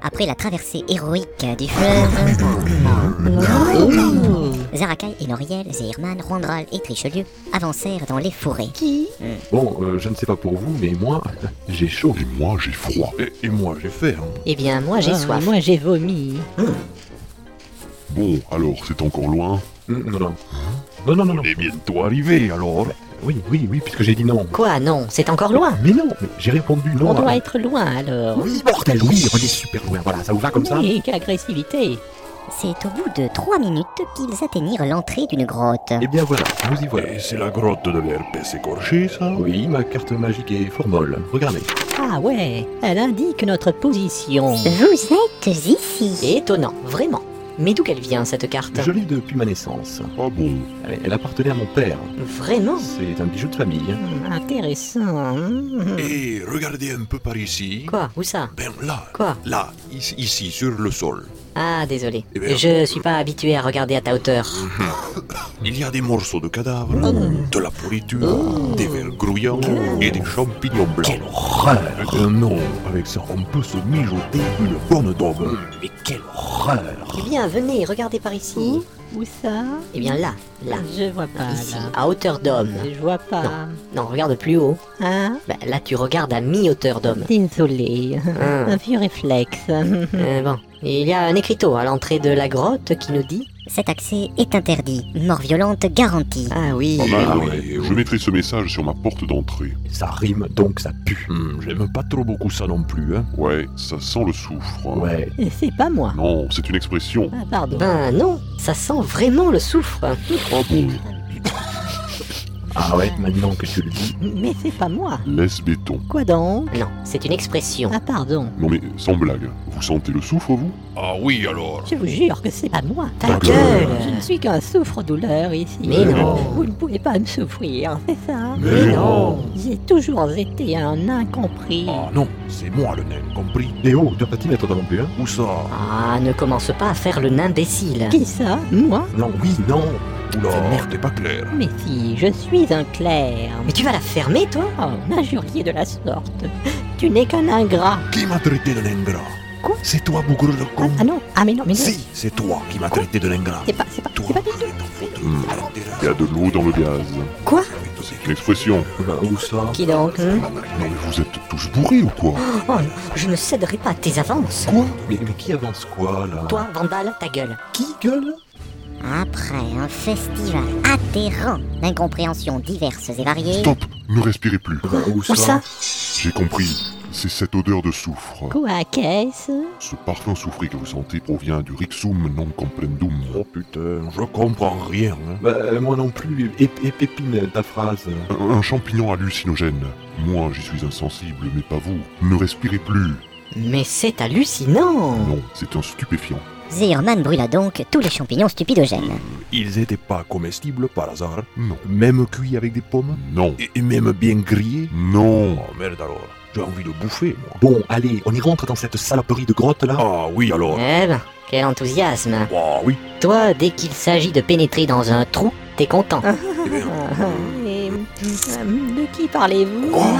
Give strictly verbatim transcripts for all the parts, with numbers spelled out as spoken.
Après la traversée héroïque du fleuve, Zarakai et Noriel, Zéhirman, Randral et Trichelieu avancèrent dans les forêts. Qui Bon, euh, je ne sais pas pour vous, mais moi, j'ai chaud. Et moi, j'ai froid. Et, et moi, j'ai faim. Eh bien, moi j'ai Ah, soif. Moi j'ai vomi. Bon, alors, c'est encore loin? Mm, Non, non. Non, non, non, non. On est bientôt arrivé, alors. Oui, oui, oui, puisque j'ai dit non. Quoi, non, c'est encore loin. Mais non, mais j'ai répondu non. On doit à- être loin alors. Oui, bordel, oui, on est super loin. Voilà, ça vous va comme ça? Mais quelle agressivité. C'est au bout de trois minutes qu'ils atteignirent l'entrée d'une grotte. Eh bien voilà, nous y voilà. Et c'est la grotte de l'herpès écorché, ça? Oui, ma carte magique est fort molle. Regardez. Ah ouais, elle indique notre position. Vous êtes ici. Étonnant, vraiment. Mais d'où qu'elle vient cette carte? Je l'ai depuis ma naissance. Ah bon? Elle, elle appartenait à mon père. Vraiment? C'est un bijou de famille. Hmm, Intéressant. Hmm. Et regardez un peu par ici. Quoi? Où ça? Ben là. Quoi? Là, ici, ici, sur le sol. Ah, désolé. Eh bien- Je suis pas habitué à regarder à ta hauteur. Il y a des morceaux de cadavres, de la pourriture, des vers grouillants et des champignons blancs. Quelle horreur! Euh, non, avec ça, on peut se mijoter une bonne daube. Mais quelle horreur! Eh bien, venez, regardez par ici. Où ça? Eh bien, là, là, Je vois pas ici, là. à hauteur d'homme. Je vois pas. Non, regarde plus haut. Hein? Ben, là, tu regardes à mi-hauteur d'homme. Désolé. Ah. Un vieux réflexe. Euh, bon, il y a un écriteau à l'entrée de la grotte qui nous dit... Cet accès est interdit. Mort violente garantie. Ah oui. Pas mal, Ah ouais. ouais, Je oui. mettrai ce message sur ma porte d'entrée. Ça rime, donc ça pue. Hmm, J'aime pas trop beaucoup ça non plus, hein. Ouais, ça sent le soufre. Ouais. Et c'est pas moi. Non, c'est une expression. Ah pardon. Ben non, ça sent vraiment le soufre. Ah bon? Ah ouais, maintenant que tu le dis. Mais c'est pas moi. Laisse béton. Quoi donc? Non, c'est une expression. Ah pardon. Non mais, sans blague, vous sentez le soufre, vous? Ah oui, alors. Je vous jure que c'est pas moi. Ta Ta gueule. Je ne suis qu'un souffre-douleur ici. Mais non. Vous ne pouvez pas me souffrir, c'est ça? Mais non. J'ai toujours été un incompris. Ah non, c'est moi le nain, compris? Léo, tu vas pas t'y mettre toi non plus, hein? Où ça? Ah, ne commence pas à faire le imbécile. Qui ça? Moi? Non, oui, non. Oula, C'est merde. t'es pas clair. Mais si, je suis un clerc. Mais tu vas la fermer, toi? Oh, injurier de la sorte. Tu n'es qu'un ingrat. Qui m'a traité de l'ingrat? Quoi? C'est toi, bougre de Ah, con? ah non, ah mais non, mais non. Si, c'est toi qui m'as traité de l'ingrat. C'est pas, c'est pas, Toi, c'est pas du tout. crée ton faute. Hmm. Il y a de l'eau dans le gaz. Quoi? C'est une expression. Bah, où ça? Qui donc? hein? Non mais vous êtes tous bourrés ou quoi? Oh non, je ne céderai pas à tes avances. Quoi? Mais, mais qui avance quoi, là? Toi, Vandal, ta gueule. Qui gueule? Après un festival atterrant d'incompréhensions diverses et variées, Stop! Ne respirez plus. Bah, où ça? Où ça? J'ai compris. C'est cette odeur de soufre. Quoi, qu'est-ce? Ce parfum soufré que vous sentez provient du Rixum non comprendum. Oh putain, je comprends rien, hein. Bah, euh, moi non plus. Et, et Pépine, ta phrase. Un, un champignon hallucinogène. Moi, j'y suis insensible, mais pas vous. Ne respirez plus. Mais c'est hallucinant. Non, c'est un stupéfiant. Zéhirman brûla donc tous les champignons stupidogènes. Ils étaient pas comestibles par hasard? Non. Même cuits avec des pommes? Non. Et, et même bien grillés? Non. Oh merde alors, j'ai envie de bouffer, moi. Bon, allez, on y rentre dans cette saloperie de grotte, là? Ah oui, alors. Eh ben, quel enthousiasme. Ah oui. Toi, dès qu'il s'agit de pénétrer dans un trou, t'es content. Eh bien, Et, euh, de qui parlez-vous? Quoi?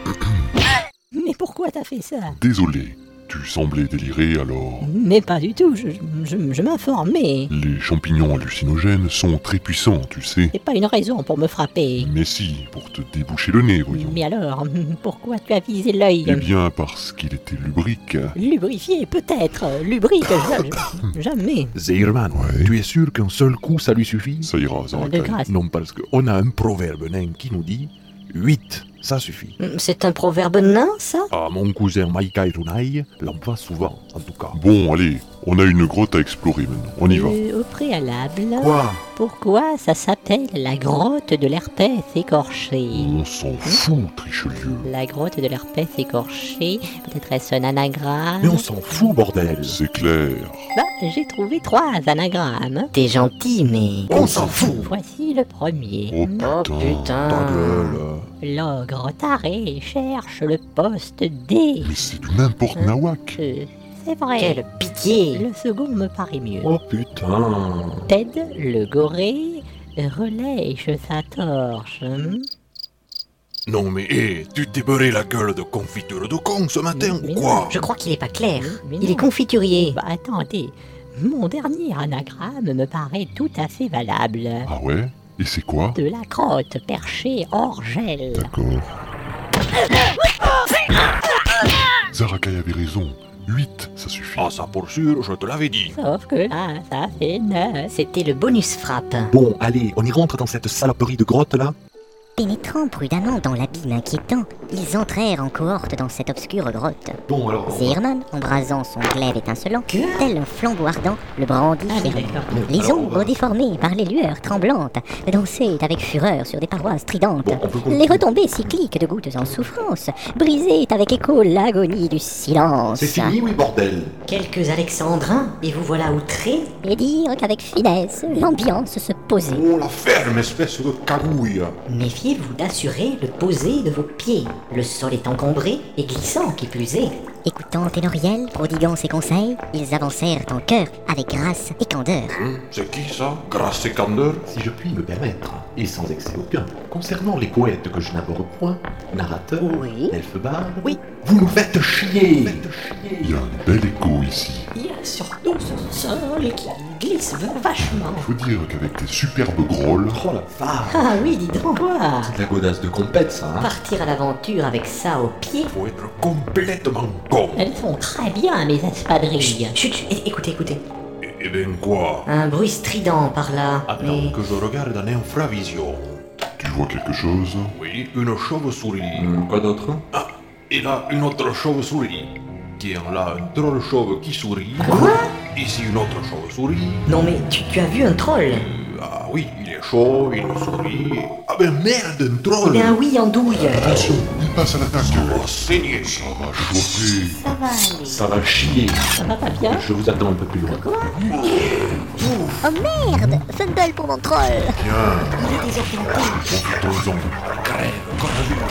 Mais pourquoi t'as fait ça? Désolé. Tu semblais délirer alors. Mais pas du tout, je, je, je m'informais. Les champignons hallucinogènes sont très puissants, tu sais. C'est pas une raison pour me frapper. Mais si, pour te déboucher le nez, voyons. Mais alors, pourquoi tu as visé l'œil? Eh bien, parce qu'il était lubrique. Lubrifié, peut-être. Lubrique, ja- jamais. Zéhirman, Ouais. tu es sûr qu'un seul coup ça lui suffit? Ça ira, De Zarakai. grâce. Non, parce qu'on a un proverbe nain qui nous dit huit, ça suffit. C'est un proverbe nain, ça? Ah, mon cousin Maïka Runai l'emploie souvent, en tout cas. Bon, allez, on a une grotte à explorer maintenant. On y va. Euh, au préalable, Quoi? pourquoi ça s'appelle la grotte de l'herpès écorché? On s'en fout, Trichelieu. La grotte de l'herpès écorché, peut-être est-ce un anagramme? Mais on s'en fout, bordel! C'est clair. Bah, j'ai trouvé trois anagrammes. T'es gentil, mais... On s'en fout! Voici le premier. Oh Oh putain. putain. Ta gueule. L'ogre taré cherche le poste D. Mais c'est du n'importe nawak. Euh, c'est vrai. Quelle pitié. Le second me paraît mieux. Oh putain! Ted, le goré, relèche sa torche. Hmm. Non mais, hé, tu t'es beurré la gueule de confiture de con ce matin Mais ou quoi? Je crois qu'il est pas clair. Mais Il non. est confiturier. Bah attendez, mon dernier anagramme me paraît tout à fait valable. Ah ouais? Et c'est quoi? De la crotte perchée hors gel. D'accord. Zarakai avait raison. huit, ça suffit. Ah ça pour sûr, je te l'avais dit. Sauf que là, ça fait neuf. C'était le bonus frappe. Bon, allez, on y rentre dans cette saloperie de grotte là? Pénétrant prudemment dans l'abîme inquiétant, ils entrèrent en cohorte dans cette obscure grotte. Bon, alors. Zirman, embrasant son glaive étincelant, tel un flambeau ardent, le brandit Ah oui, fièrement. d'accord. Les Alors, on ombres va- déformées par les lueurs tremblantes dansaient avec fureur sur des parois stridentes. Bon, on peut continuer. Les retombées cycliques de gouttes en souffrance brisaient avec écho l'agonie du silence. C'est fini, oui, bordel? Quelques alexandrins, et vous voilà outrés. Et dire qu'avec finesse, l'ambiance se posait. Oh la ferme espèce de cagouille. Méfiez-vous d'assurer le posé de vos pieds. Le sol est encombré et glissant qui plus est. Écoutant Thénoriel, prodiguant ses conseils, ils avancèrent en chœur, avec grâce et candeur. Hum, c'est qui ça? Grâce et candeur? Si je puis me permettre, et sans excès aucun, concernant les poètes que je n'aborde point, narrateur, Oui. elfebard, oui, vous nous faites chier! Il y a un bel écho ici. Il y a surtout ce sol qui glisse vachement. Faut dire qu'avec tes superbes grolles, Oh la vache! Ah oui, dis donc quoi. C'est de la godasse de compète, ça, hein? Partir à l'aventure avec ça au pied. Faut être complètement con. Elles sont très bien, mes espadrilles. Chut, chut, é- écoutez, écoutez. Eh eh ben quoi? Un bruit strident par là. Attends Mais que je regarde en infravision. tu vois quelque chose? Oui, une chauve-souris. quoi d'autre? Ah, et là, une autre chauve-souris. Tiens, là, un troll chauve qui sourit. Quoi? Ici, une autre chauve-souris. Non mais tu, tu as vu un troll? Euh, ah oui, il est chauve, il sourit. Ah ben merde, un Eh troll! bien oui, andouille. Attention, il passe à l'attaque. Ça va saigner. Ça va chauffer. Ça va aller. Ça va chier! Ça va pas bien? Je vous attends un peu plus loin. Oh merde! Fumble pour mon troll! Profitons-en. Crève, comme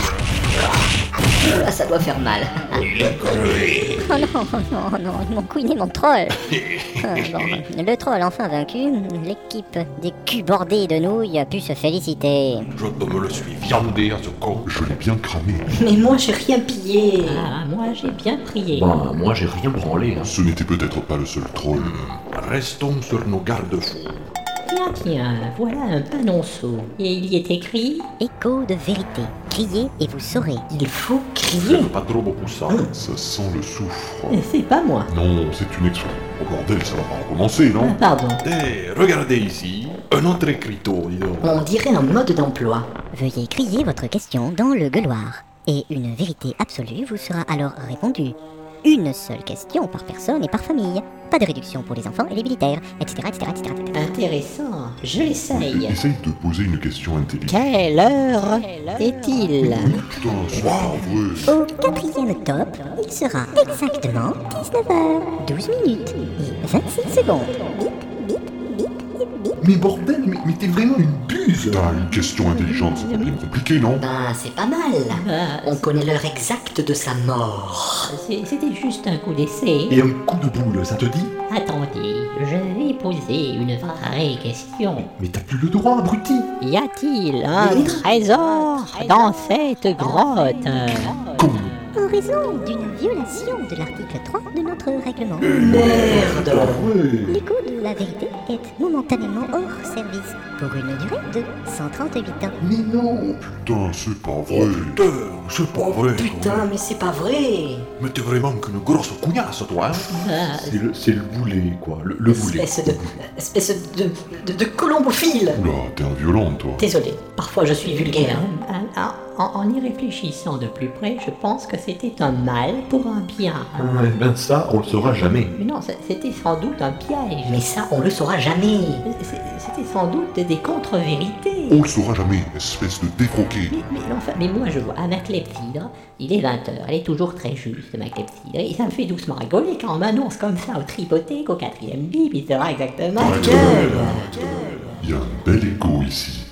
Ah, ça doit faire mal. il est crevé. Oh non, oh non, oh non, ils m'ont couiné mon troll! Ah, bon, le troll enfin vaincu, l'équipe des culs bordés de nouilles a pu se féliciter. Je te me le suis viandé à ce con. Je l'ai bien cramé. Mais moi j'ai rien pillé. Ah, moi j'ai bien prié. Bon, moi j'ai rien branlé, hein. Ce n'était peut-être pas le seul troll. Restons sur nos garde-fous. Tiens, tiens, voilà un panonceau. Et il y est écrit Écho de vérité. Criez et vous saurez. Il faut crier. Pas trop beaucoup ça. Ça sent le soufre. « C'est pas moi Non, c'est une expression. Oh bordel, ça va pas recommencer, ». Ah, non? pardon. Eh, regardez ici. Un autre écriteau, dis donc. On dirait un mode d'emploi. Veuillez crier votre question dans le gueuloir. Et une vérité absolue vous sera alors répondue. Une seule question par personne et par famille. Pas de réduction pour les enfants et les militaires, et cetera, et cetera, et cetera. Intéressant, je l'essaye. Essaye de poser une question intelligente. Quelle heure est-il Putain, c'est pas vrai. Au quatrième top, il sera exactement dix-neuf heures, douze minutes et vingt-six secondes. Bip, bip, bip, bip, bip. Mais bordel, mais, mais t'es vraiment une buse! Putain, une question intelligente, c'est pas bien compliqué, non? Ben c'est pas mal. Bah, On connaît l'heure exacte de sa mort. c'est- C'était juste un coup d'essai. Et un coup de boule, ça te dit? Attendez, je vais poser une vraie question. Mais t'as plus le droit, abruti! Y a-t-il un trésor dans cette grotte Con! En raison d'une violation de l'article trois de notre règlement. Merde. Ouais! L'écho de la vérité est momentanément hors service pour une durée de cent trente-huit ans. Mais non! Putain, c'est pas vrai. Putain, c'est pas vrai. Putain, mais c'est pas vrai. Mais t'es vraiment qu'une grosse cougnasse, toi, hein? Bah, C'est le, c'est le boulet, quoi. Le, le boulet. Espèce de, espèce de, de, de colombophile. Oula, t'es un violent, toi. Désolé, parfois je suis vulgaire. en, en- en y réfléchissant de plus près, je pense que c'était un mal pour un bien. Ouais, ben ça, on le saura jamais. Mais non, c'est- c'était sans doute un piège. Mais ça, on le saura jamais. C'est- C'était sans doute des contre-vérités. On le saura jamais, espèce de défroqué. Mais, mais, enfin, mais moi je vois, à ma clepsydre, il est vingt heures, elle est toujours très juste, ma clepsydre, et ça me fait doucement rigoler quand on m'annonce comme ça au tripoté qu'au quatrième bip, il sera exactement... Ta gueule. Il y a un bel écho ici.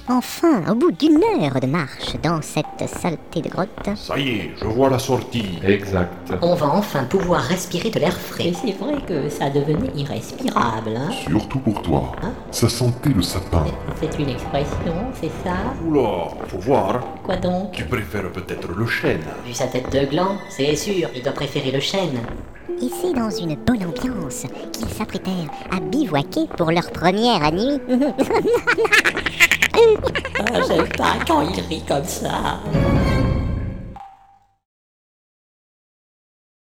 Enfin, au bout d'une heure de marche dans cette saleté de grotte. Ça y est, je vois la sortie. Exact. On va enfin pouvoir respirer de l'air frais. Et c'est vrai que ça devenait irrespirable, hein. Surtout pour toi. Hein? Ça sentait le sapin. C'est une expression, c'est ça? Oula, faut voir. Quoi donc? Tu préfères peut-être le chêne. Vu sa tête de gland, c'est sûr, il doit préférer le chêne. Et c'est dans une bonne ambiance qu'ils s'apprêtèrent à bivouaquer pour leur première nuit. Ah, j'aime pas quand il rit comme ça.